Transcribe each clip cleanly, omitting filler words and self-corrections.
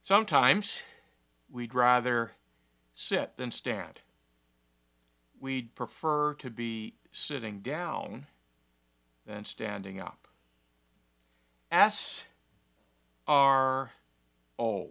Sometimes we'd rather sit than stand. We'd prefer to be sitting down than standing up. SRO.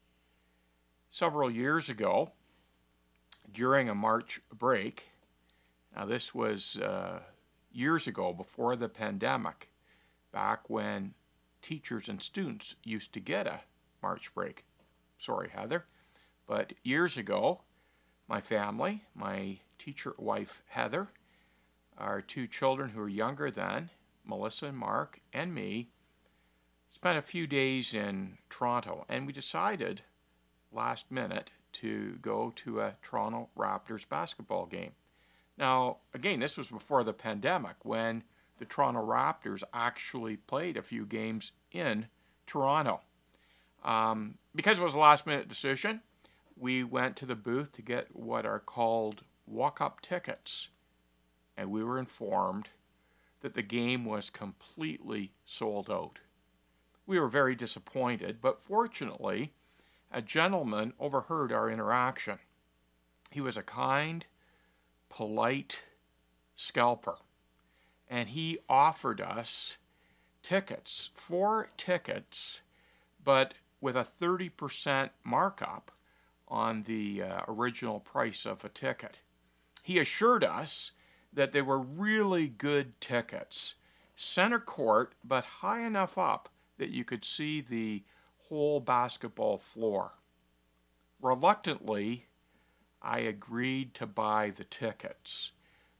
Several years ago, during a March break, now this was years ago before the pandemic, back when teachers and students used to get a March break. Sorry, Heather. But years ago, my family, my teacher wife, Heather, our two children who are younger than Melissa and Mark, and me, spent a few days in Toronto, and we decided last minute to go to a Toronto Raptors basketball game. Now, again, this was before the pandemic, when the Toronto Raptors actually played a few games in Toronto. Because it was a last-minute decision, we went to the booth to get what are called walk-up tickets, and we were informed that the game was completely sold out. We were very disappointed, but fortunately, a gentleman overheard our interaction. He was a kind, polite scalper, and he offered us tickets, 4 tickets, but with a 30% markup on the original price of a ticket. He assured us that they were really good tickets, center court, but high enough up that you could see the whole basketball floor. Reluctantly, I agreed to buy the tickets.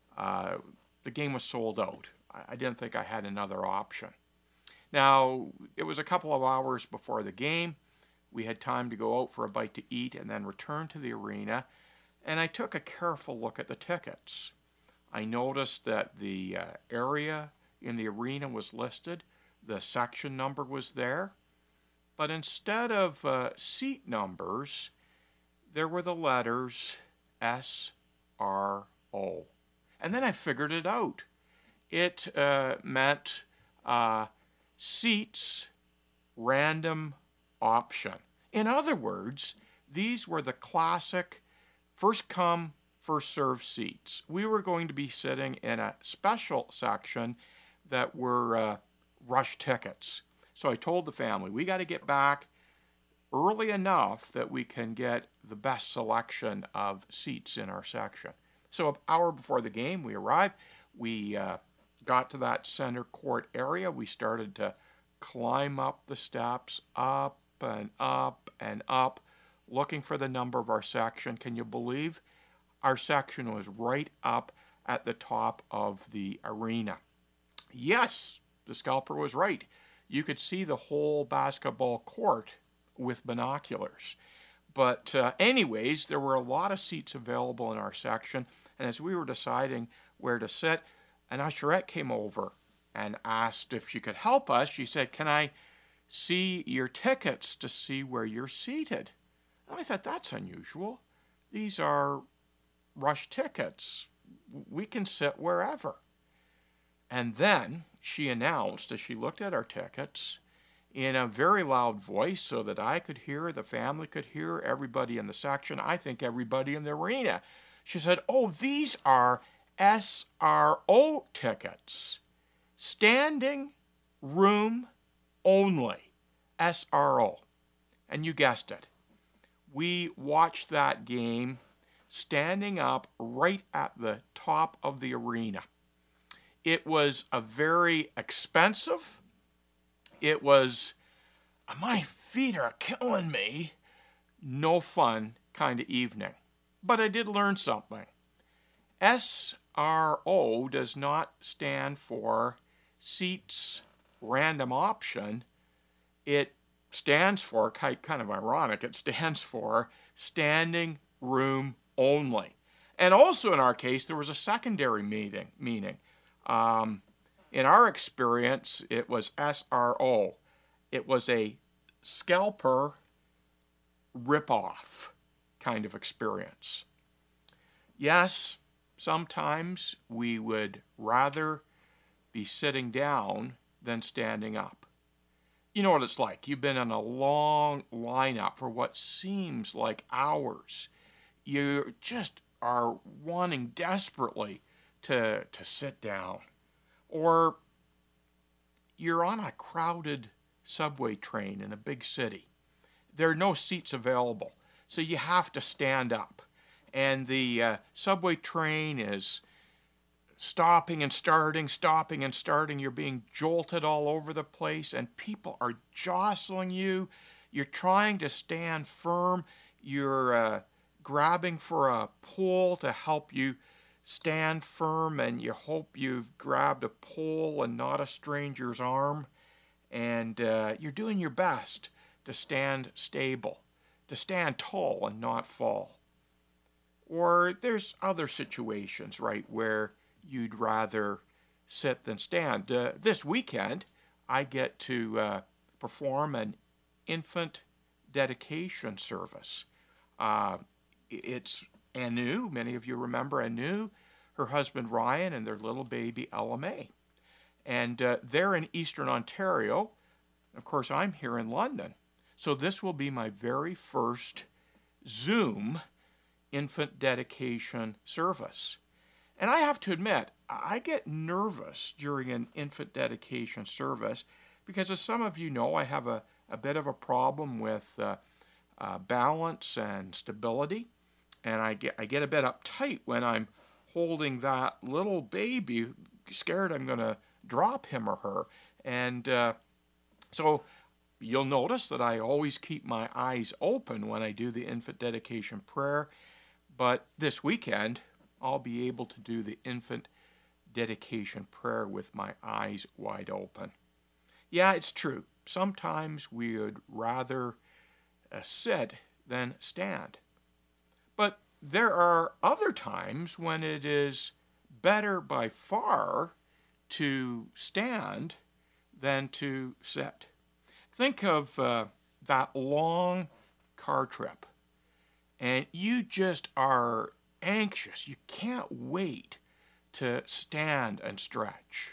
The game was sold out. I didn't think I had another option. Now, it was a couple of hours before the game. We had time to go out for a bite to eat and then return to the arena, and I took a careful look at the tickets. I noticed that the area in the arena was listed, the section number was there, but instead of seat numbers, there were the letters SRO. And then I figured it out. It meant seats, random option. In other words, these were the classic first come, first served seats. We were going to be sitting in a special section that were rush tickets. So I told the family, we got to get back early enough that we can get the best selection of seats in our section. So an hour before the game, we arrived. We got to that center court area. We started to climb up the steps, up and up and up, looking for the number of our section. Can you believe? Our section was right up at the top of the arena. Yes, the scalper was right. You could see the whole basketball court with binoculars. But anyways, there were a lot of seats available in our section, and as we were deciding where to sit, an usherette came over and asked if she could help us. She said, "Can I see your tickets to see where you're seated?" And I thought, that's unusual. These are rush tickets. We can sit wherever. And then she announced, as she looked at our tickets, in a very loud voice so that I could hear, the family could hear, everybody in the section, I think everybody in the arena. She said, "Oh, these are SRO tickets. Standing room only. SRO." And you guessed it. We watched that game standing up right at the top of the arena. It was a very expensive, it was, my feet are killing me, no fun kind of evening. But I did learn something. SRO does not stand for seats random option. It stands for, kind of ironic, it stands for standing room only. And also in our case, there was a secondary meaning. In our experience, it was SRO. It was a scalper ripoff kind of experience. Yes, sometimes we would rather be sitting down than standing up. You know what it's like. You've been in a long lineup for what seems like hours. You just are wanting desperately to sit down. Or you're on a crowded subway train in a big city. There are no seats available, so you have to stand up. And the subway train is stopping and starting, stopping and starting. You're being jolted all over the place, and people are jostling you. You're trying to stand firm. You're grabbing for a pole to help you stand firm, and you hope you've grabbed a pole and not a stranger's arm. And you're doing your best to stand stable, to stand tall and not fall. Or there's other situations, right, where you'd rather sit than stand. This weekend, I get to perform an infant dedication service. It's Anu. Many of you remember Anu, her husband Ryan, and their little baby Ella May. And they're in Eastern Ontario. Of course, I'm here in London. So this will be my very first Zoom infant dedication service. And I have to admit, I get nervous during an infant dedication service because, as some of you know, I have a bit of a problem with balance and stability. And I get a bit uptight when I'm holding that little baby, scared I'm going to drop him or her. And so you'll notice that I always keep my eyes open when I do the infant dedication prayer. But this weekend, I'll be able to do the infant dedication prayer with my eyes wide open. Yeah, it's true. Sometimes we would rather sit than stand. But there are other times when it is better by far to stand than to sit. Think of that long car trip, and you just are anxious. You can't wait to stand and stretch.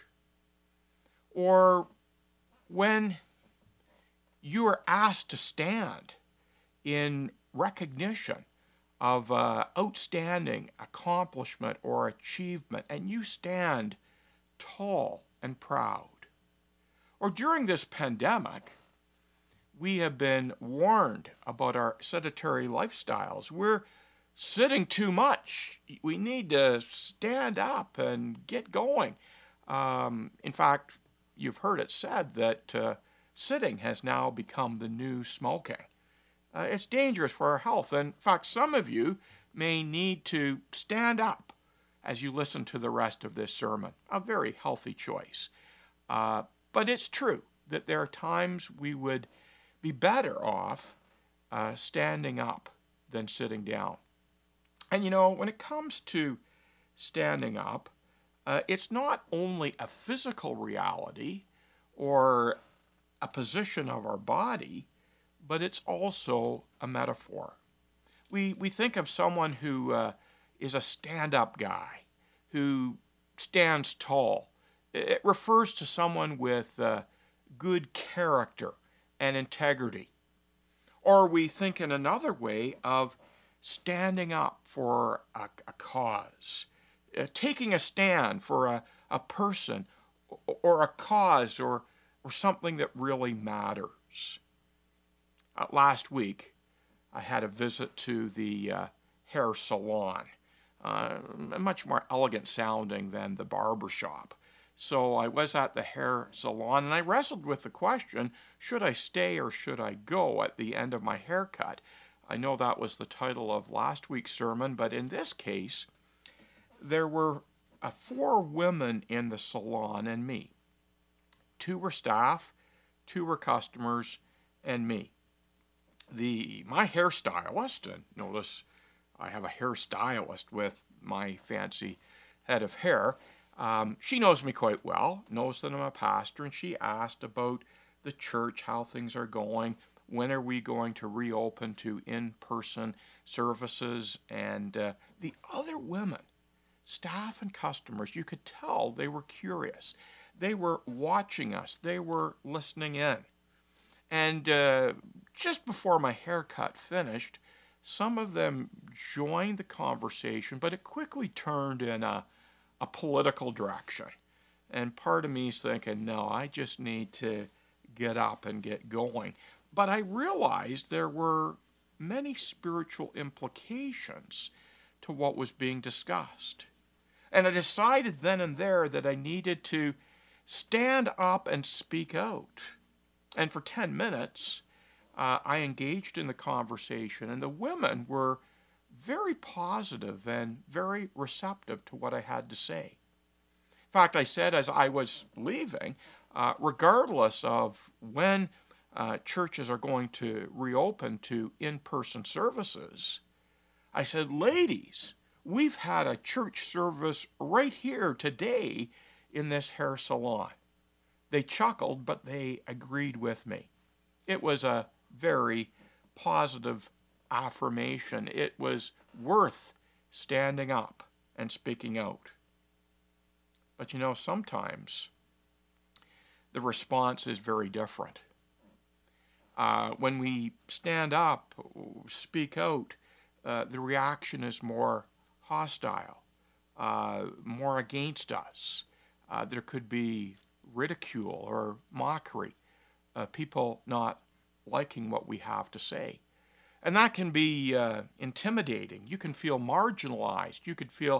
Or when you are asked to stand in recognition of outstanding accomplishment or achievement, and you stand tall and proud. Or during this pandemic, we have been warned about our sedentary lifestyles. We're sitting too much. We need to stand up and get going. In fact, you've heard it said that sitting has now become the new smoking. It's dangerous for our health. And in fact, some of you may need to stand up as you listen to the rest of this sermon. A very healthy choice. But it's true that there are times we would be better off standing up than sitting down. And you know, when it comes to standing up, it's not only a physical reality or a position of our body, but it's also a metaphor. We think of someone who is a stand-up guy, who stands tall. It refers to someone with good character and integrity. Or we think in another way of standing up for a cause, taking a stand for a person or a cause or something that really matters. Last week, I had a visit to the hair salon, much more elegant sounding than the barber shop. So I was at the hair salon, and I wrestled with the question, should I stay or should I go at the end of my haircut? I know that was the title of last week's sermon, but in this case, there were 4 women in the salon and me. 2 were staff, 2 were customers, and me. My hairstylist, and notice I have a hairstylist with my fancy head of hair, she knows me quite well, knows that I'm a pastor, and she asked about the church, how things are going, when are we going to reopen to in-person services, and the other women, staff and customers, you could tell they were curious. They were watching us. They were listening in. And just before my haircut finished, some of them joined the conversation, but it quickly turned in a political direction. And part of me is thinking, no, I just need to get up and get going. But I realized there were many spiritual implications to what was being discussed. And I decided then and there that I needed to stand up and speak out. And for 10 minutes, I engaged in the conversation, and the women were very positive and very receptive to what I had to say. In fact, I said as I was leaving, regardless of when churches are going to reopen to in-person services, I said, ladies, we've had a church service right here today in this hair salon. They chuckled, but they agreed with me. It was a very positive affirmation. It was worth standing up and speaking out. But you know, sometimes the response is very different. When we stand up, speak out, the reaction is more hostile, more against us. There could be ridicule or mockery, people not liking what we have to say. And that can be intimidating. You can feel marginalized. You could feel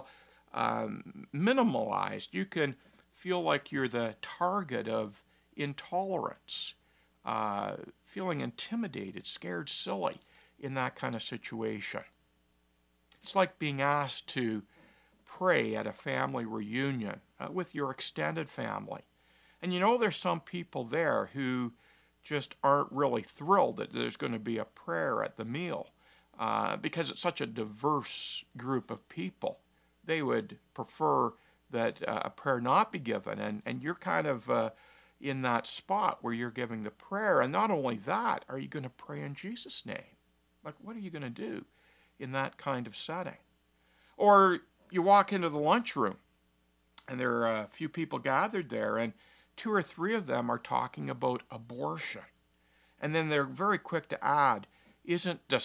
minimalized. You can feel like you're the target of intolerance, feeling intimidated, scared, silly in that kind of situation. It's like being asked to pray at a family reunion with your extended family. And you know, there's some people there who just aren't really thrilled that there's going to be a prayer at the meal because it's such a diverse group of people. They would prefer that a prayer not be given, and you're kind of in that spot where you're giving the prayer. And not only that, are you going to pray in Jesus' name? Like, what are you going to do in that kind of setting? Or you walk into the lunchroom, and there are a few people gathered there, and 2 or 3 of them are talking about abortion. And then they're very quick to add, isn't it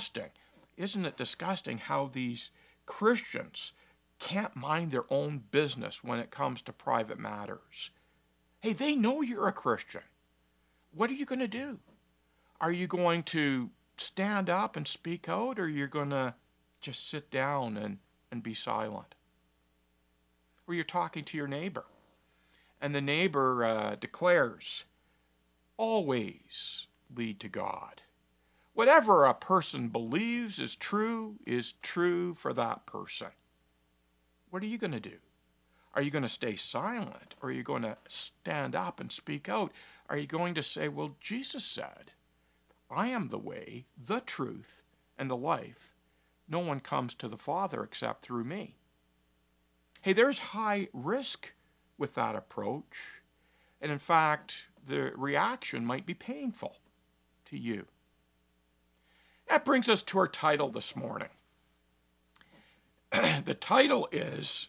disgusting how these Christians can't mind their own business when it comes to private matters? Hey, they know you're a Christian. What are you going to do? Are you going to stand up and speak out, or you're going to just sit down and be silent? Or you're talking to your neighbor, and the neighbor declares, always lead to God. Whatever a person believes is true for that person. What are you going to do? Are you going to stay silent? Or are you going to stand up and speak out? Are you going to say, well, Jesus said, I am the way, the truth, and the life. No one comes to the Father except through me. Hey, there's high risk with that approach. And in fact, the reaction might be painful to you. That brings us to our title this morning. The title is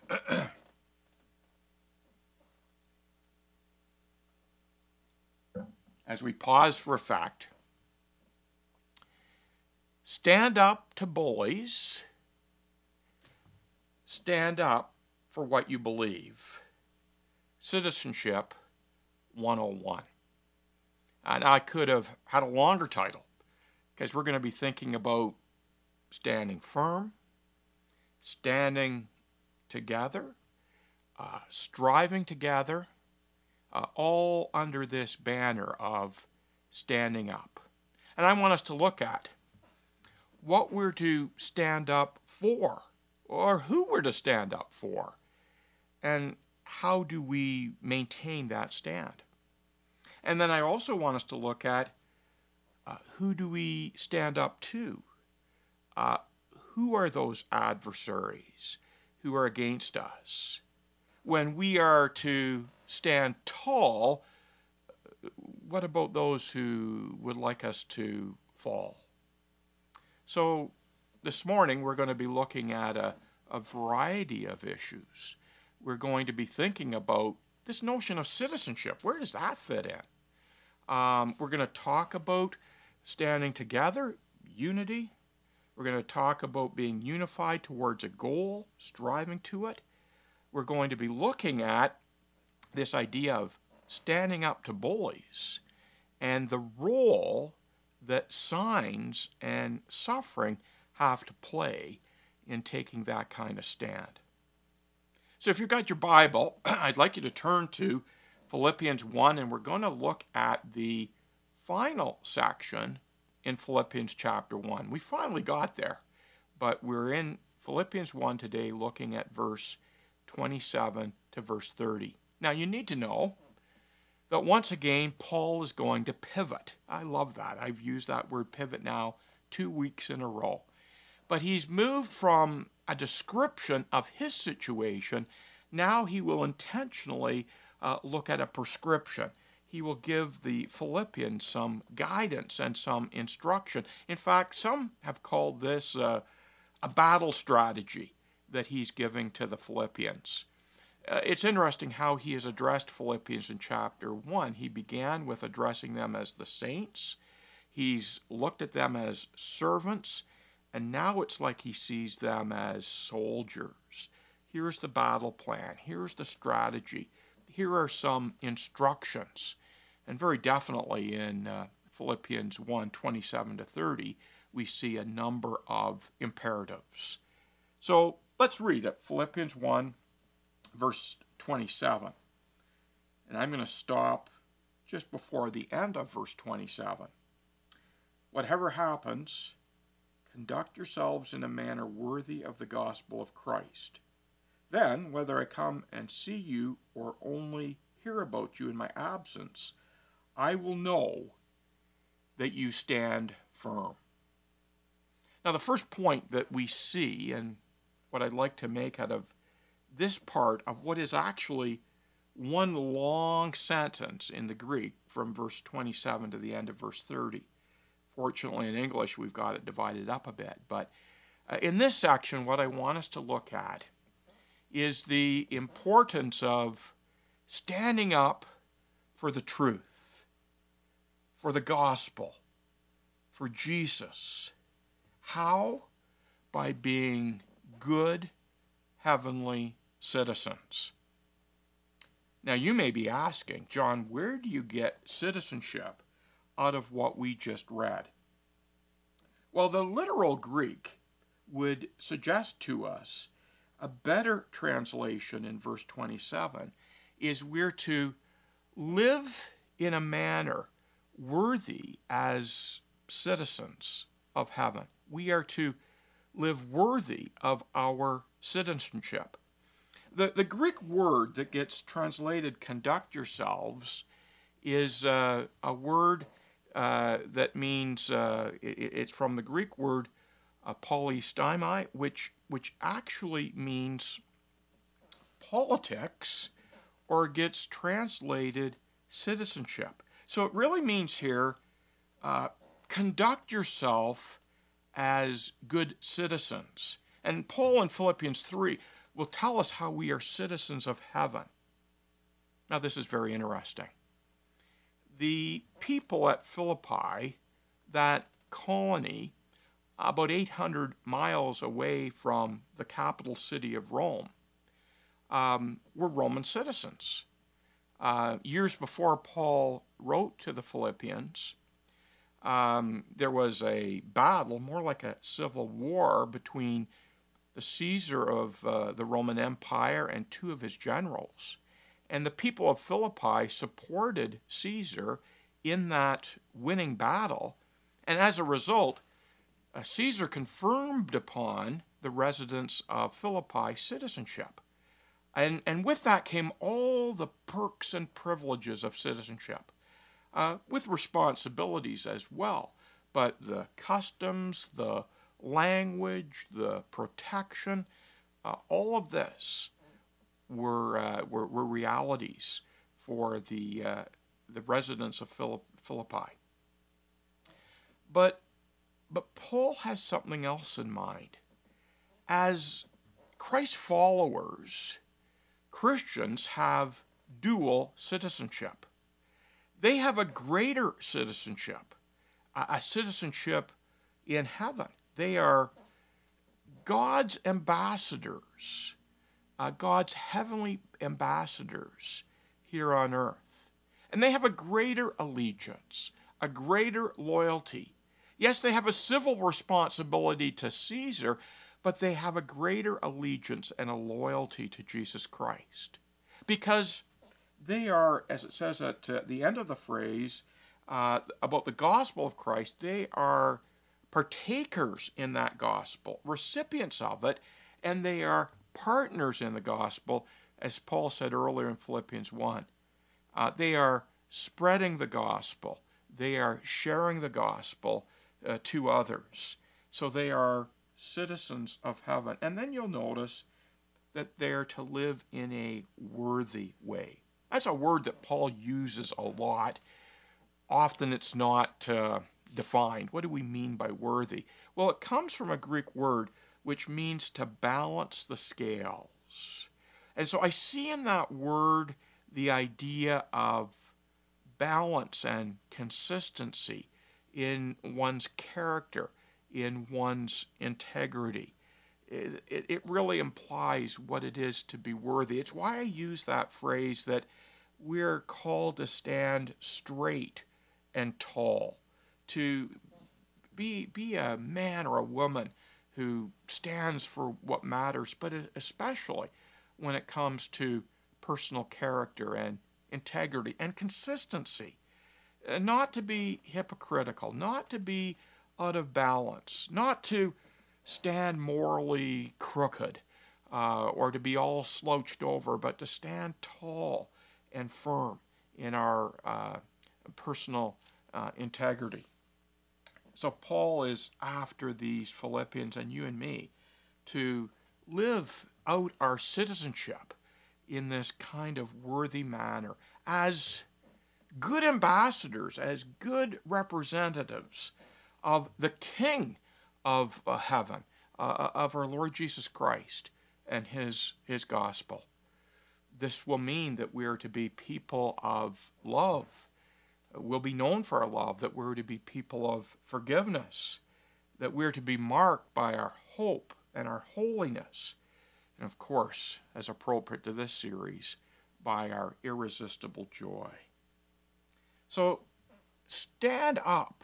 as we pause for effect, stand up to bullies, stand up for what you believe. Citizenship 101. And I could have had a longer title, because we're going to be thinking about standing firm, standing together, striving together, all under this banner of standing up. And I want us to look at what we're to stand up for, or who we're to stand up for, and how do we maintain that stand. And then I also want us to look at who do we stand up to? Who are those adversaries who are against us? When we are to stand tall, what about those who would like us to fall? So this morning we're going to be looking at a variety of issues. We're going to be thinking about this notion of citizenship. Where does that fit in? We're going to talk about standing together, unity. We're going to talk about being unified towards a goal, striving to it. We're going to be looking at this idea of standing up to bullies and the role that signs and suffering have to play in taking that kind of stand. So if you've got your Bible, I'd like you to turn to Philippians 1, and we're going to look at the final section in Philippians chapter 1. We finally got there, but we're in Philippians 1 today looking at verse 27 to verse 30. Now you need to know that once again, Paul is going to pivot. I love that. I've used that word pivot now 2 weeks in a row. But he's moved from a description of his situation. Now he will intentionally look at a prescription. He will give the Philippians some guidance and some instruction. In fact, some have called this a battle strategy that he's giving to the Philippians. It's interesting how he has addressed Philippians in chapter 1. He began with addressing them as the saints. He's looked at them as servants. And now it's like he sees them as soldiers. Here's the battle plan. Here's the strategy. Here are some instructions. And very definitely in Philippians 1, 27 to 30, we see a number of imperatives. So let's read it. Philippians 1, verse 27. And I'm going to stop just before the end of verse 27. Whatever happens, conduct yourselves in a manner worthy of the gospel of Christ. Then, whether I come and see you or only hear about you in my absence, I will know that you stand firm. Now, the first point that we see, and what I'd like to make out of this part of what is actually one long sentence in the Greek from verse 27 to the end of verse 30. Fortunately, in English, we've got it divided up a bit. But in this section, what I want us to look at is the importance of standing up for the truth, for the gospel, for Jesus. How? By being good, heavenly citizens. Now, you may be asking, John, where do you get citizenship out of what we just read? Well, the literal Greek would suggest to us a better translation in verse 27 is we're to live in a manner worthy as citizens of heaven. We are to live worthy of our citizenship. The Greek word that gets translated conduct yourselves is a word that means, it's from the Greek word polystymai, which actually means politics, or gets translated citizenship. So it really means here, conduct yourself as good citizens. And Paul in Philippians 3 will tell us how we are citizens of heaven. Now this is very interesting. The people at Philippi, that colony, about 800 miles away from the capital city of Rome, were Roman citizens. Years before Paul wrote to the Philippians, there was a battle, more like a civil war, between the Caesar of the Roman Empire and two of his generals. And the people of Philippi supported Caesar in that winning battle. And as a result, Caesar confirmed upon the residents of Philippi citizenship. And with that came all the perks and privileges of citizenship, with responsibilities as well. But the customs, the language, the protection, all of this were realities for the residents of Philippi. But Paul has something else in mind. As Christ followers, Christians have dual citizenship. They have a greater citizenship, a citizenship in heaven. They are God's ambassadors, God's heavenly ambassadors here on earth. And they have a greater allegiance, a greater loyalty. Yes, they have a civil responsibility to Caesar, but they have a greater allegiance and a loyalty to Jesus Christ. Because they are, as it says at the end of the phrase about the gospel of Christ, they are partakers in that gospel, recipients of it, and they are partners in the gospel, as Paul said earlier in Philippians 1. They are spreading the gospel. They are sharing the gospel to others. So they are citizens of heaven. And then you'll notice that they're to live in a worthy way. That's a word that Paul uses a lot. Often it's not defined. What do we mean by worthy? Well, it comes from a Greek word which means to balance the scales. And so I see in that word the idea of balance and consistency in one's character, in one's integrity. It really implies what it is to be worthy. It's why I use that phrase that we're called to stand straight and tall, to be a man or a woman who stands for what matters, but especially when it comes to personal character and integrity and consistency. Not to be hypocritical, not to be out of balance, not to stand morally crooked or to be all slouched over, but to stand tall and firm in our personal integrity. So Paul is after these Philippians and you and me to live out our citizenship in this kind of worthy manner as good ambassadors, as good representatives of the King of heaven, of our Lord Jesus Christ and his gospel. This will mean that we are to be people of love. We'll be known for our love, that we're to be people of forgiveness, that we're to be marked by our hope and our holiness, and of course, as appropriate to this series, by our irresistible joy. So stand up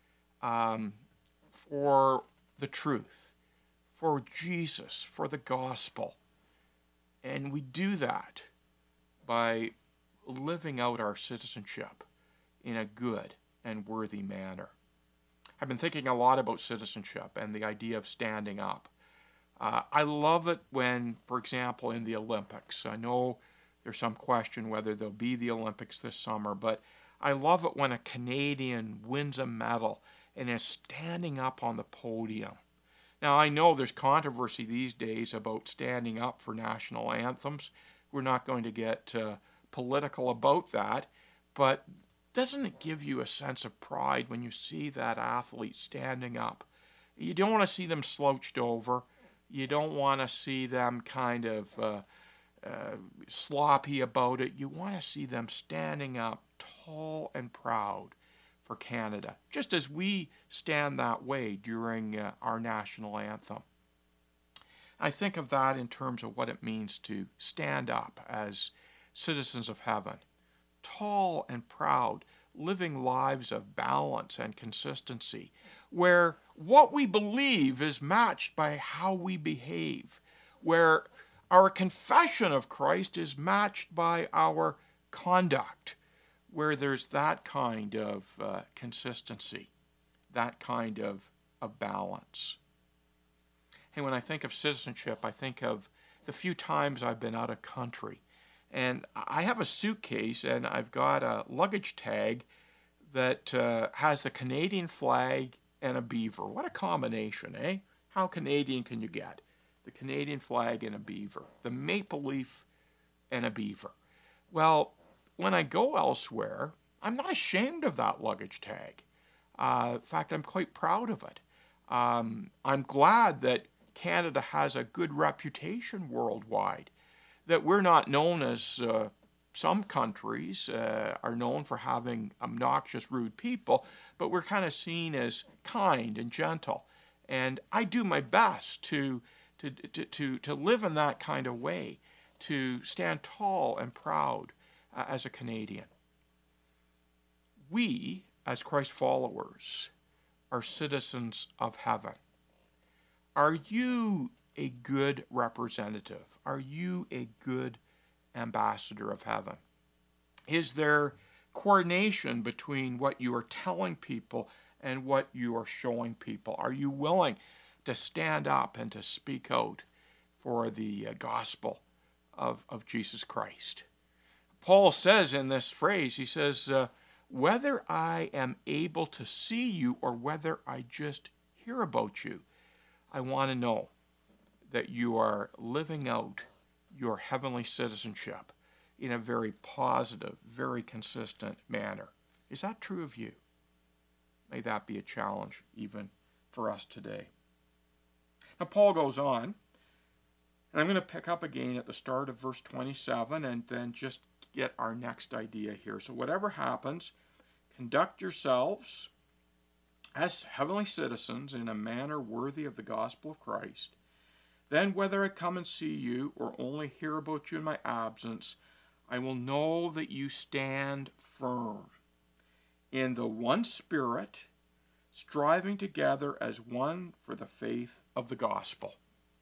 for the truth, for Jesus, for the gospel. And we do that by living out our citizenship in a good and worthy manner. I've been thinking a lot about citizenship and the idea of standing up. I love it when, for example, in the Olympics, I know there's some question whether there'll be the Olympics this summer, but I love it when a Canadian wins a medal and is standing up on the podium. Now, I know there's controversy these days about standing up for national anthems. We're not going to get political about that, but doesn't it give you a sense of pride when you see that athlete standing up? You don't want to see them slouched over. You don't want to see them kind of sloppy about it. You want to see them standing up tall and proud for Canada, just as we stand that way during our national anthem. I think of that in terms of what it means to stand up as citizens of heaven, tall and proud, living lives of balance and consistency, where what we believe is matched by how we behave, where our confession of Christ is matched by our conduct, where there's that kind of consistency, that kind of balance. Hey, when I think of citizenship, I think of the few times I've been out of country. And I have a suitcase and I've got a luggage tag that has the Canadian flag and a beaver. What a combination, eh? How Canadian can you get? The Canadian flag and a beaver. The maple leaf and a beaver. Well, when I go elsewhere, I'm not ashamed of that luggage tag. In fact, I'm quite proud of it. I'm glad that Canada has a good reputation worldwide, that we're not known as some countries are known for having obnoxious, rude people, but we're kind of seen as kind and gentle. And I do my best to live in that kind of way, to stand tall and proud as a Canadian. We, as Christ followers, are citizens of heaven. Are you a good representative? Are you a good ambassador of heaven? Is there coordination between what you are telling people and what you are showing people? Are you willing to stand up and to speak out for the gospel of Jesus Christ? Paul says in this phrase, he says, whether I am able to see you or whether I just hear about you, I want to know that you are living out your heavenly citizenship in a very positive, very consistent manner. Is that true of you? May that be a challenge even for us today. Now, Paul goes on, and I'm going to pick up again at the start of verse 27 and then just get our next idea here. So whatever happens, conduct yourselves as heavenly citizens in a manner worthy of the gospel of Christ. Then whether I come and see you or only hear about you in my absence, I will know that you stand firm in the one Spirit, striving together as one for the faith of the gospel.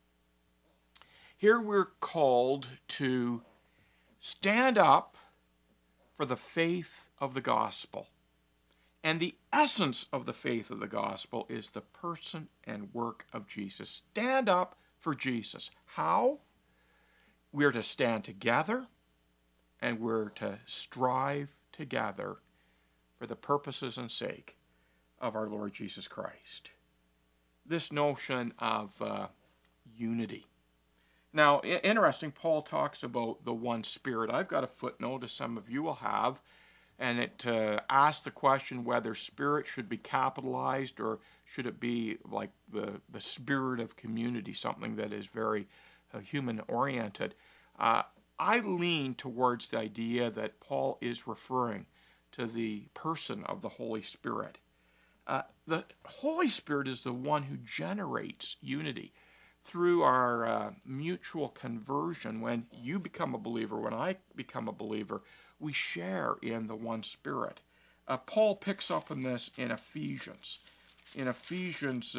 Here we're called to stand up for the faith of the gospel. And the essence of the faith of the gospel is the person and work of Jesus. Stand up for Jesus. How? We're to stand together and we're to strive together for the purposes and sake of our Lord Jesus Christ. This notion of unity. Now, interesting, Paul talks about the one Spirit. I've got a footnote, as some of you will have, and it asks the question whether Spirit should be capitalized or should it be like the spirit of community, something that is very human-oriented. I lean towards the idea that Paul is referring to the person of the Holy Spirit. The Holy Spirit is the one who generates unity through our mutual conversion. When you become a believer, when I become a believer, we share in the one Spirit. Paul picks up on this in Ephesians. In Ephesians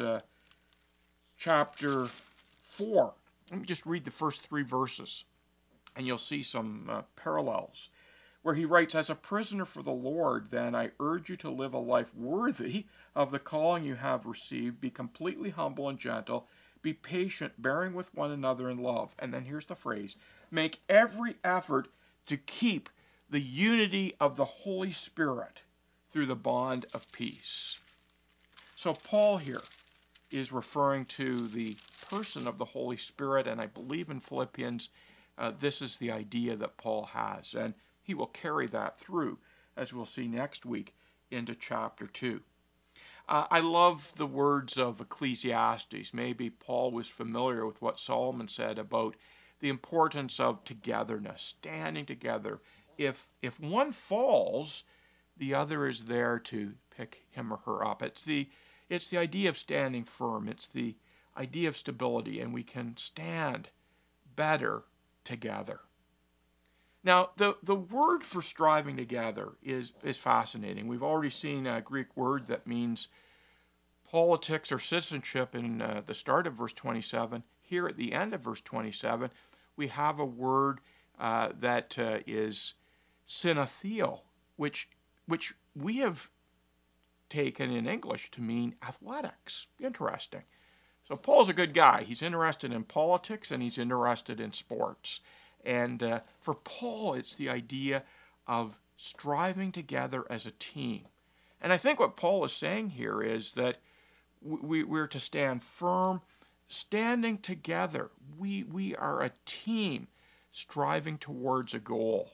chapter 4. Let me just read the first 3 verses, and you'll see some parallels. Where he writes, as a prisoner for the Lord, then I urge you to live a life worthy of the calling you have received. Be completely humble and gentle. Be patient, bearing with one another in love. And then here's the phrase, make every effort to keep the unity of the Holy Spirit through the bond of peace. So Paul here is referring to the person of the Holy Spirit, and I believe in Philippians this is the idea that Paul has, and he will carry that through, as we'll see next week, into chapter 2. I love the words of Ecclesiastes. Maybe Paul was familiar with what Solomon said about the importance of togetherness, standing together. If one falls, the other is there to pick him or her up. It's the idea of standing firm. It's the idea of stability, and we can stand better together. Now, the word for striving together is fascinating. We've already seen a Greek word that means politics or citizenship in the start of verse 27. Here at the end of verse 27, we have a word that is synatheo, which we have taken in English to mean athletics. Interesting. So Paul's a good guy. He's interested in politics and he's interested in sports. And for Paul, it's the idea of striving together as a team. And I think what Paul is saying here is that we're to stand firm, standing together. We are a team striving towards a goal.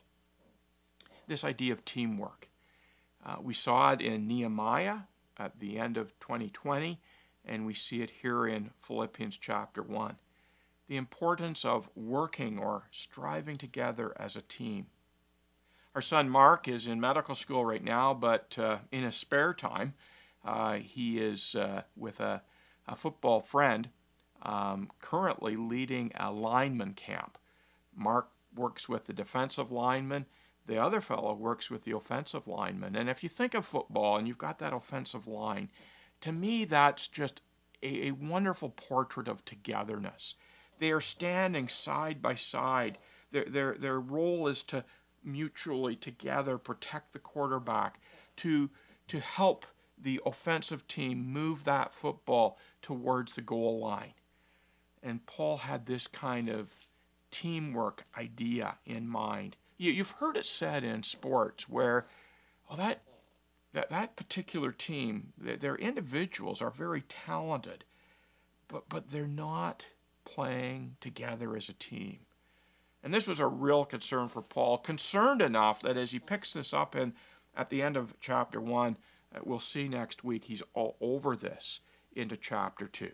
This idea of teamwork. We saw it in Nehemiah at the end of 2020, and we see it here in Philippians chapter 1. The importance of working or striving together as a team. Our son Mark is in medical school right now, but in his spare time, he is with a football friend currently leading a lineman camp. Mark works with the defensive lineman. The other fellow works with the offensive lineman. And if you think of football and you've got that offensive line, to me that's just a wonderful portrait of togetherness. They are standing side by side. Their role is to mutually together protect the quarterback, to help the offensive team move that football towards the goal line. And Paul had this kind of teamwork idea in mind. You've heard it said in sports where that particular team, their individuals are very talented, but they're not playing together as a team. And this was a real concern for Paul, concerned enough that as he picks this up at the end of chapter 1, we'll see next week, he's all over this into chapter 2.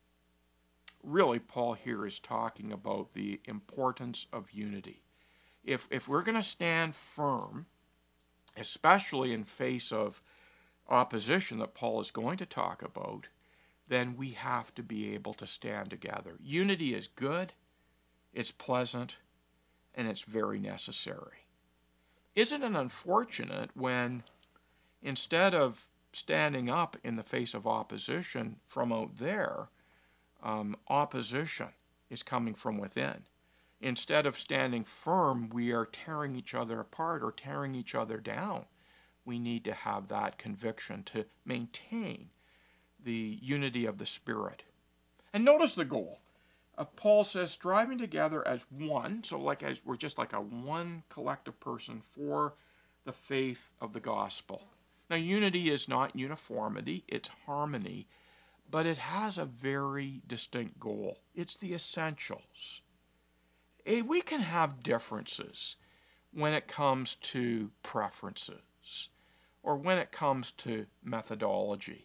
Really, Paul here is talking about the importance of unity. If we're going to stand firm, especially in face of opposition that Paul is going to talk about, then we have to be able to stand together. Unity is good, it's pleasant, and it's very necessary. Isn't it unfortunate when instead of standing up in the face of opposition from out there, opposition is coming from within? Instead of standing firm, we are tearing each other apart or tearing each other down. We need to have that conviction to maintain the unity of the Spirit. And notice the goal. Paul says, striving together as one, so we're just like a one collective person for the faith of the gospel. Now, unity is not uniformity, it's harmony, but it has a very distinct goal. It's the essentials. We can have differences when it comes to preferences or when it comes to methodology.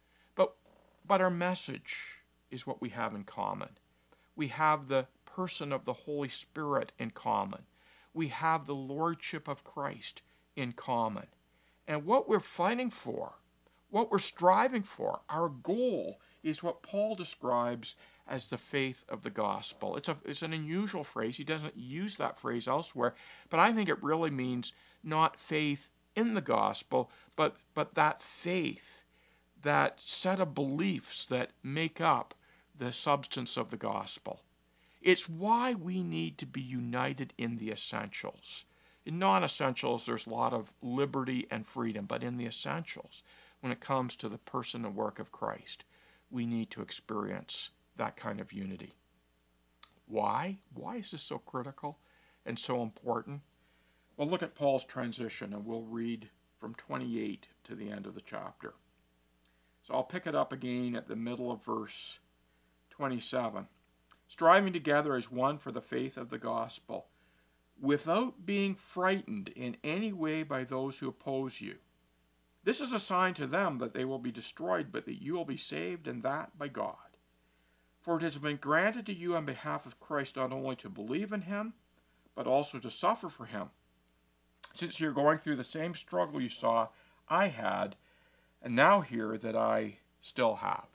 But our message is what we have in common. We have the person of the Holy Spirit in common. We have the Lordship of Christ in common. And what we're fighting for, what we're striving for, our goal is what Paul describes as the faith of the gospel. It's an unusual phrase. He doesn't use that phrase elsewhere, but I think it really means not faith in the gospel, but that faith, that set of beliefs that make up the substance of the gospel. It's why we need to be united in the essentials. In non-essentials, there's a lot of liberty and freedom, but in the essentials, when it comes to the person and work of Christ, we need to experience that kind of unity. Why? Why is this so critical and so important? Well, look at Paul's transition, and we'll read from 28 to the end of the chapter. So I'll pick it up again at the middle of verse 27. Striving together as one for the faith of the gospel, without being frightened in any way by those who oppose you. This is a sign to them that they will be destroyed, but that you will be saved, and that by God. For it has been granted to you on behalf of Christ not only to believe in him, but also to suffer for him, since you're going through the same struggle you saw I had, and now hear that I still have.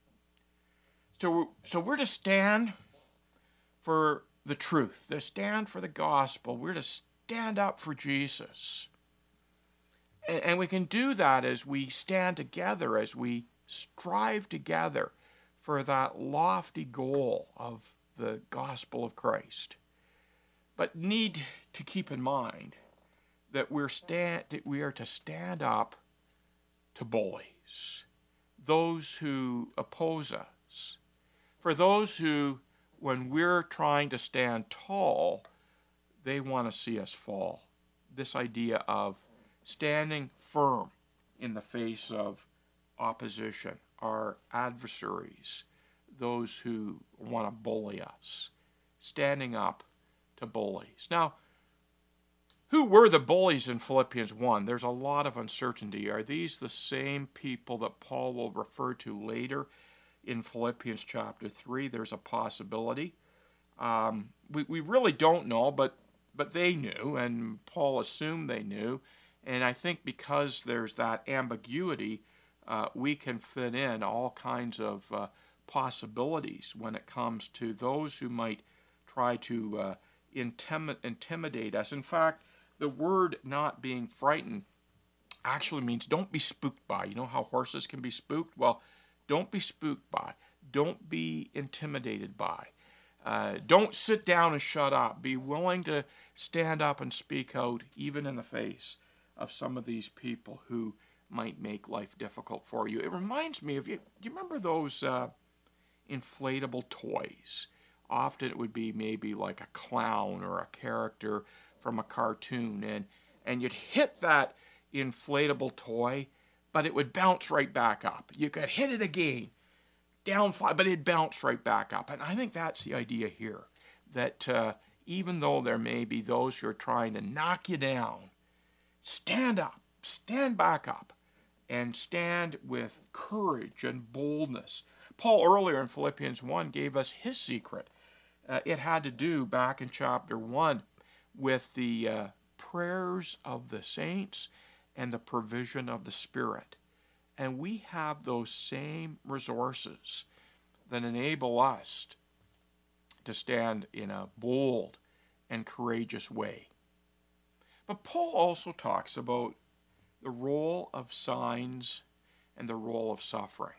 So we're to stand for the truth, to stand for the gospel. We're to stand up for Jesus. And we can do that as we stand together, as we strive together for that lofty goal of the gospel of Christ. But need to keep in mind that we are to stand up to bullies, those who oppose us, for those who, when we're trying to stand tall, they want to see us fall. This idea of standing firm in the face of opposition, our adversaries, those who want to bully us, standing up to bullies. Now, who were the bullies in Philippians 1? There's a lot of uncertainty. Are these the same people that Paul will refer to later in Philippians chapter 3? There's a possibility. We really don't know, but but they knew, and Paul assumed they knew. And I think because there's that ambiguity, we can fit in all kinds of possibilities when it comes to those who might try to intimidate us. In fact, the word not being frightened actually means don't be spooked by. You know how horses can be spooked? Well, don't be spooked by. Don't be intimidated by. Don't sit down and shut up. Be willing to stand up and speak out, even in the face of some of these people who might make life difficult for you. It reminds me of you. Do you remember those inflatable toys? Often it would be maybe like a clown or a character from a cartoon, and you'd hit that inflatable toy, but it would bounce right back up. You could hit it again, down fly, but it'd bounce right back up. And I think that's the idea here, that even though there may be those who are trying to knock you down, stand up, stand back up, and stand with courage and boldness. Paul earlier in Philippians 1 gave us his secret. It had to do, back in chapter 1, with the prayers of the saints and the provision of the Spirit. And we have those same resources that enable us to stand in a bold and courageous way. But Paul also talks about the role of signs and the role of suffering.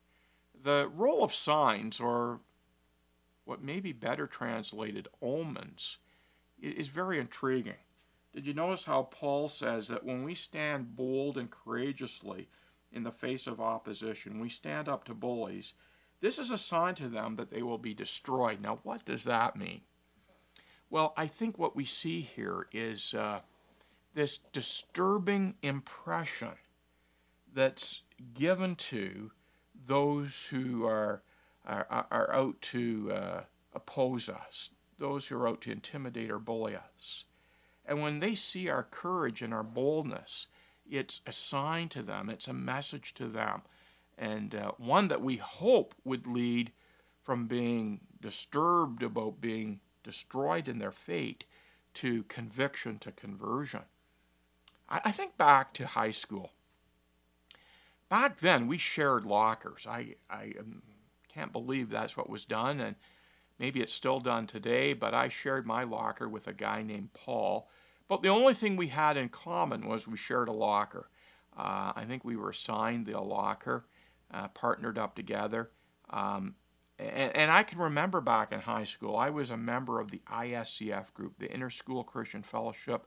The role of signs, or what may be better translated omens, is very intriguing. Did you notice how Paul says that when we stand bold and courageously in the face of opposition, we stand up to bullies, this is a sign to them that they will be destroyed. Now, what does that mean? Well, I think what we see here is this disturbing impression that's given to those who are out to oppose us, those who are out to intimidate or bully us. And when they see our courage and our boldness, it's a sign to them, it's a message to them, and one that we hope would lead from being disturbed about being destroyed in their fate to conviction, to conversion. I think back to high school. Back then, we shared lockers. I can't believe that's what was done, and maybe it's still done today, but I shared my locker with a guy named Paul. But the only thing we had in common was we shared a locker. I think we were assigned the locker, partnered up together. And I can remember back in high school, I was a member of the ISCF group, the Interschool Christian Fellowship.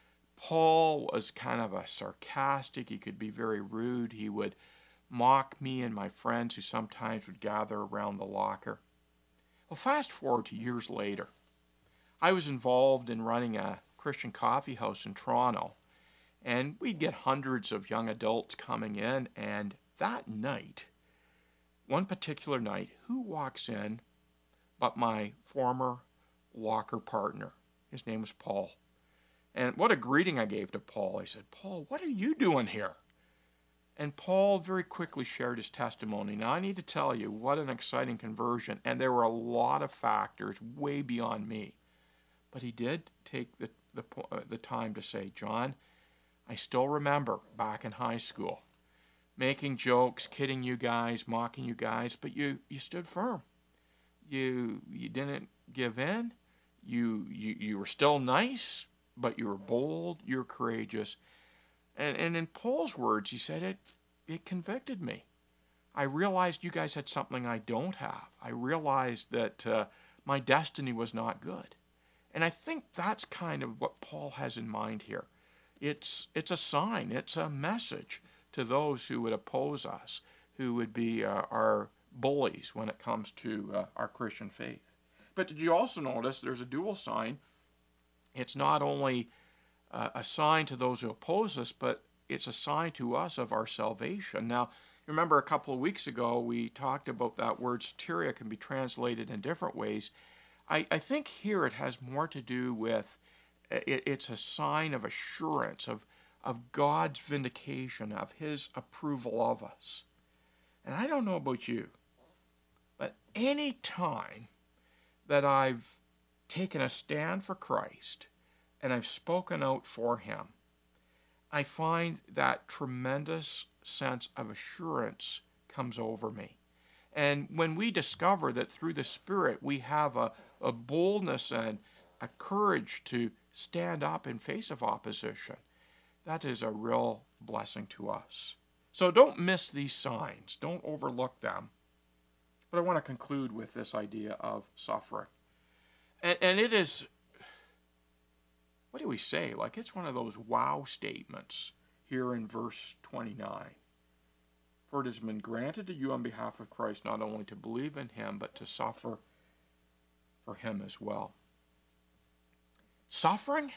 Paul was kind of a sarcastic. He could be very rude. He would mock me and my friends who sometimes would gather around the locker. Well, fast forward to years later. I was involved in running a Christian coffee house in Toronto, and we'd get hundreds of young adults coming in, and that night, one particular night, who walks in but my former locker partner? His name was Paul. And what a greeting I gave to Paul. I said, "Paul, what are you doing here?" And Paul very quickly shared his testimony. Now, I need to tell you, what an exciting conversion. And there were a lot of factors way beyond me. But he did take the time to say, "John, I still remember back in high school, making jokes, kidding you guys, mocking you guys, but you stood firm. You didn't give in. You were still nice, but you were bold, you were courageous." And in Paul's words, he said, it convicted me. I realized you guys had something I don't have. I realized that my destiny was not good. And I think that's kind of what Paul has in mind here. It's a sign, it's a message to those who would oppose us, who would be our bullies when it comes to our Christian faith. But did you also notice there's a dual sign? It's not only a sign to those who oppose us, but it's a sign to us of our salvation. Now, remember a couple of weeks ago we talked about that word soteria can be translated in different ways. I think here it has more to do with it's a sign of assurance, of God's vindication, of His approval of us. And I don't know about you, but any time that I've taken a stand for Christ, and I've spoken out for him, I find that tremendous sense of assurance comes over me. And when we discover that through the Spirit we have a boldness and a courage to stand up in face of opposition, that is a real blessing to us. So don't miss these signs. Don't overlook them. But I want to conclude with this idea of suffering. And it is, what do we say? Like, it's one of those wow statements here in verse 29. For it has been granted to you on behalf of Christ not only to believe in him, but to suffer for him as well. Suffering?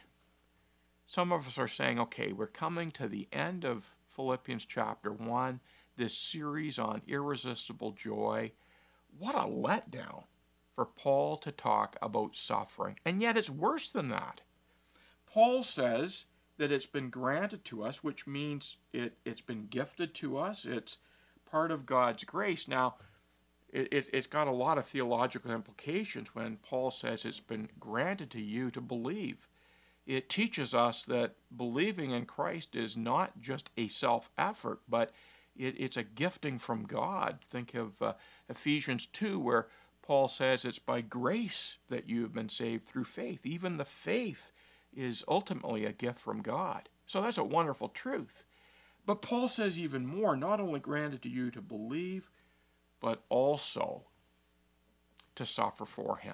Some of us are saying, okay, we're coming to the end of Philippians chapter 1, this series on irresistible joy. What a letdown for Paul to talk about suffering. And yet it's worse than that. Paul says that it's been granted to us, which means it's been gifted to us. It's part of God's grace. Now, it's got a lot of theological implications when Paul says it's been granted to you to believe. It teaches us that believing in Christ is not just a self-effort, but it's a gifting from God. Think of Ephesians 2, where Paul says it's by grace that you have been saved through faith. Even the faith is ultimately a gift from God. So that's a wonderful truth. But Paul says even more, not only granted to you to believe, but also to suffer for him.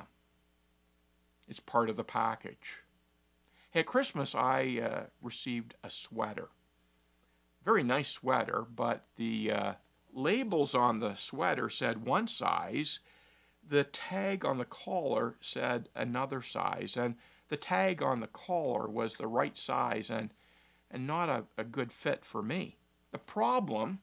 It's part of the package. Hey, at Christmas, I received a sweater. Very nice sweater, but the labels on the sweater said one size. The tag on the collar said another size. And the tag on the collar was the right size and not a good fit for me. The problem,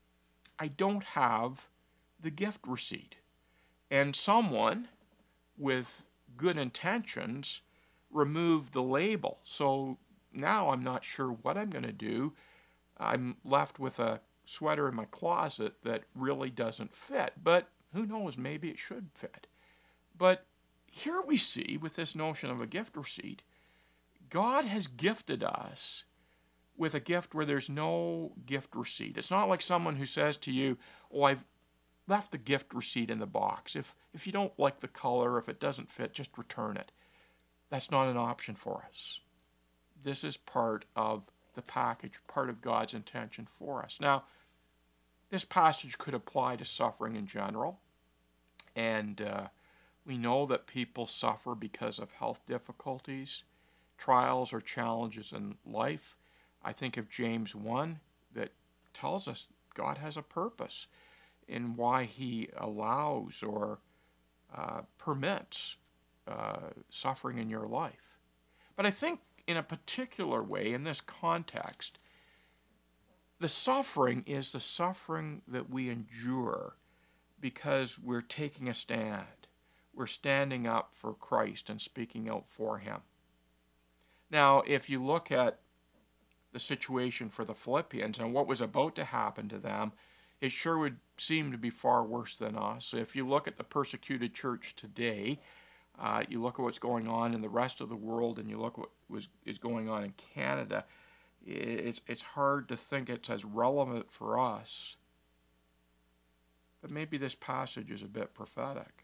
I don't have the gift receipt. And someone with good intentions removed the label. So now I'm not sure what I'm going to do. I'm left with a sweater in my closet that really doesn't fit. But who knows, maybe it should fit. But here we see, with this notion of a gift receipt, God has gifted us with a gift where there's no gift receipt. It's not like someone who says to you, oh, I've left the gift receipt in the box. If you don't like the color, if it doesn't fit, just return it. That's not an option for us. This is part of the package, part of God's intention for us. Now, this passage could apply to suffering in general, and we know that people suffer because of health difficulties, trials, or challenges in life. I think of James 1 that tells us God has a purpose in why he allows or permits suffering in your life. But I think in a particular way, in this context, the suffering is the suffering that we endure because we're taking a stand. We're standing up for Christ and speaking out for him. Now, if you look at the situation for the Philippians and what was about to happen to them, it sure would seem to be far worse than us. If you look at the persecuted church today, you look at what's going on in the rest of the world, and you look at what is going on in Canada, it's hard to think it's as relevant for us. But maybe this passage is a bit prophetic.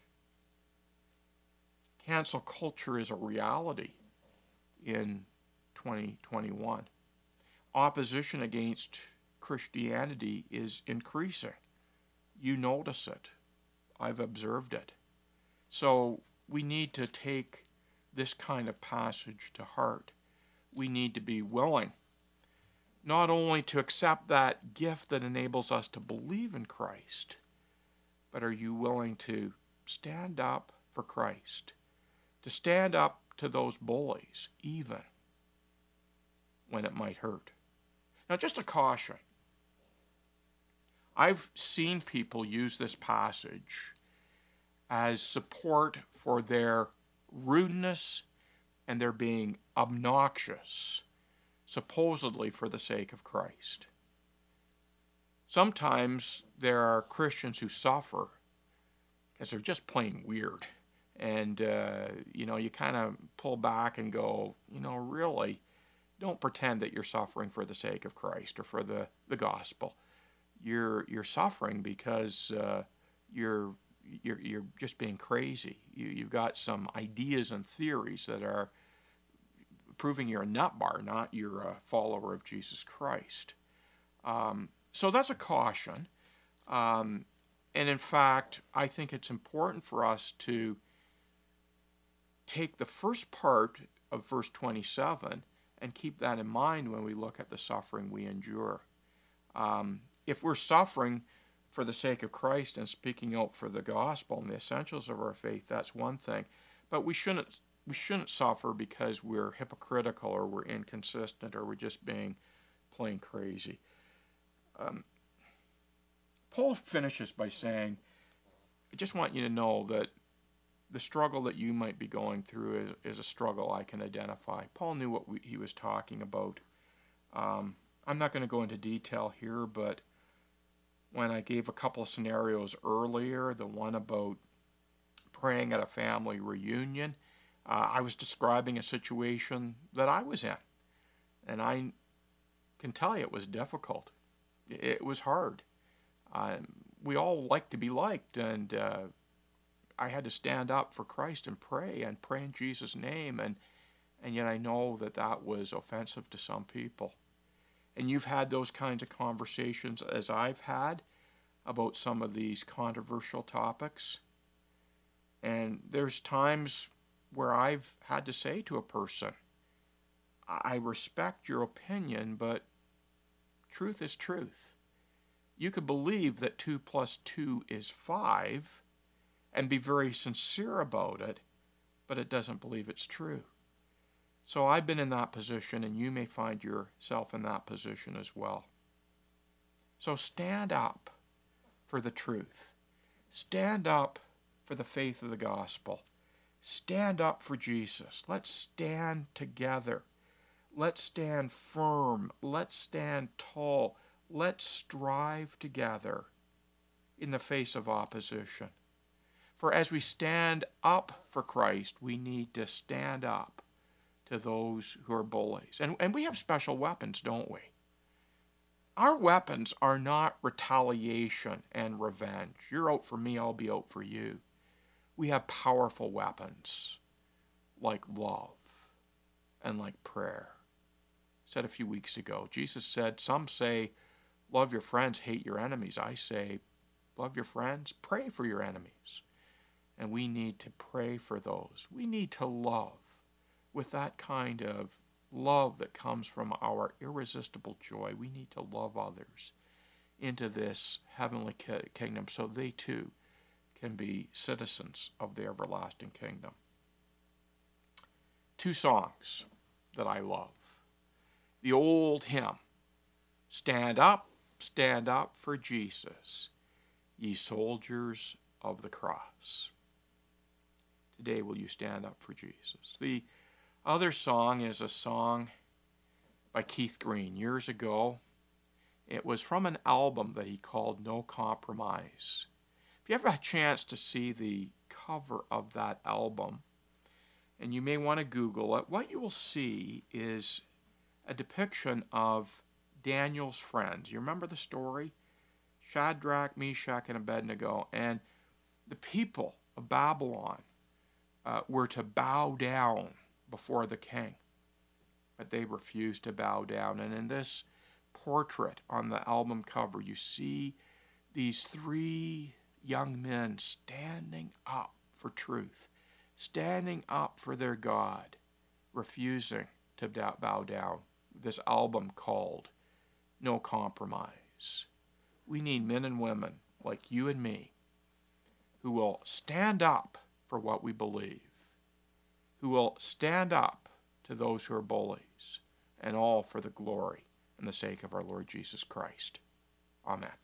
Cancel culture is a reality in 2021. Opposition against Christianity is increasing. You notice it. I've observed it. So we need to take this kind of passage to heart. We need to be willing not only to accept that gift that enables us to believe in Christ, but are you willing to stand up for Christ, to stand up to those bullies, even when it might hurt? Now, just a caution. I've seen people use this passage as support for their rudeness and their being obnoxious, supposedly for the sake of Christ. Sometimes there are Christians who suffer because they're just plain weird. And, you kind of pull back and go, really, don't pretend that you're suffering for the sake of Christ or for the gospel. You're suffering because you're just being crazy. You've got some ideas and theories that are proving you're a nutbar, not you're a follower of Jesus Christ. So that's a caution. And in fact, I think it's important for us to take the first part of verse 27 and keep that in mind when we look at the suffering we endure. If we're suffering for the sake of Christ and speaking out for the gospel and the essentials of our faith, that's one thing. But we shouldn't suffer because we're hypocritical or we're inconsistent or we're just being plain crazy. Paul finishes by saying, I just want you to know that the struggle that you might be going through is a struggle I can identify. Paul knew what he was talking about. I'm not going to go into detail here, but when I gave a couple of scenarios earlier, the one about praying at a family reunion, I was describing a situation that I was in. And I can tell you it was difficult. It was hard. We all like to be liked, and I had to stand up for Christ and pray in Jesus' name, and yet I know that was offensive to some people. And you've had those kinds of conversations as I've had about some of these controversial topics. And there's times where I've had to say to a person, I respect your opinion, but truth is truth. You could believe that 2 + 2 is 5 and be very sincere about it, but it doesn't believe it's true. So I've been in that position, and you may find yourself in that position as well. So stand up for the truth. Stand up for the faith of the gospel. Stand up for Jesus. Let's stand together. Let's stand firm. Let's stand tall. Let's strive together in the face of opposition. For as we stand up for Christ, we need to stand up to those who are bullies. And we have special weapons, don't we? Our weapons are not retaliation and revenge. You're out for me, I'll be out for you. We have powerful weapons like love and like prayer. I said a few weeks ago, Jesus said, some say, love your friends, hate your enemies. I say, love your friends, pray for your enemies. And we need to pray for those. We need to love with that kind of love that comes from our irresistible joy. We need to love others into this heavenly kingdom so they too can be citizens of the everlasting kingdom. 2 songs that I love. The old hymn, stand up for Jesus, ye soldiers of the cross. Today will you stand up for Jesus? The other song is a song by Keith Green years ago. It was from an album that he called No Compromise. If you ever had a chance to see the cover of that album, and you may want to Google it, what you will see is a depiction of Daniel's friends. You remember the story? Shadrach, Meshach, and Abednego. And the people of Babylon were to bow down before the king, but they refused to bow down. And in this portrait on the album cover, you see these 3 young men standing up for truth, standing up for their God, refusing to bow down. This album called No Compromise. We need men and women like you and me who will stand up for what we believe, who will stand up to those who are bullies, and all for the glory and the sake of our Lord Jesus Christ. Amen.